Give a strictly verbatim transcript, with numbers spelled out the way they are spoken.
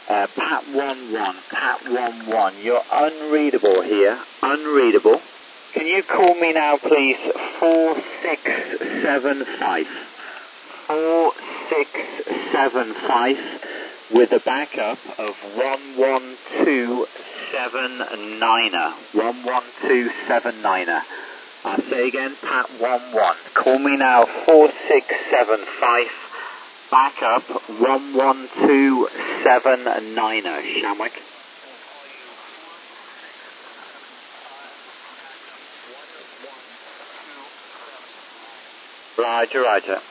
Uh, Pat one one, Pat one one, you're unreadable here, unreadable. Can you call me now, please? four six seven five. four six seven five with a backup of one one two seven niner. one one two seven niner. I'll say again, Pat one one. Call me now, four six seven five. Backup one one two seven niner. Shamwick. Roger, roger.